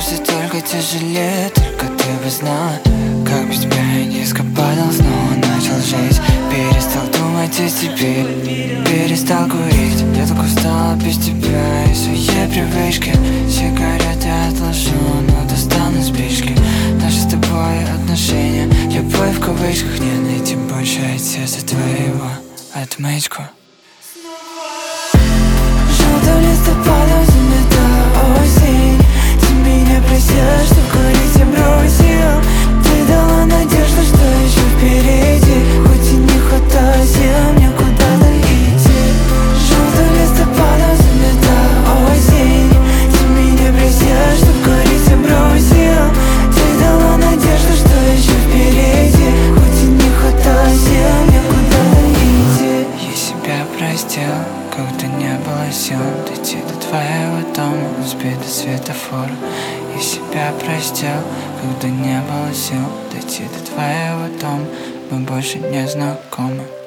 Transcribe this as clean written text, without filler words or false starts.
становишься только тяжелее. Только ты бы знала, как без тебя я низко падал, снова начал жить. Перестал думать о тебе, перестал курить. Я так устал без тебя и своей привычки. Сигареты отложу, но достану спички. Наши с тобой отношения, любовь в кавычках, не найти больше от сердца твоего отмычку. Желтым листопадом замета осень. Ты меня просила, чтоб говорить я бросил. Ты дала надежду, что еще впереди, хоть и не хватает сил мне куда-то идти. Желтым листопадом замета осень. Ты меня просила, чтоб говорить я бросил. Ты дала надежду, что еще впереди, хоть и не хватает сил мне куда-то идти. Я себя простил, когда не было сил дойти до твоего дома, сбить до светофора. Я себя простил, когда не было сил дойти до твоего дома. Мы больше не знакомы.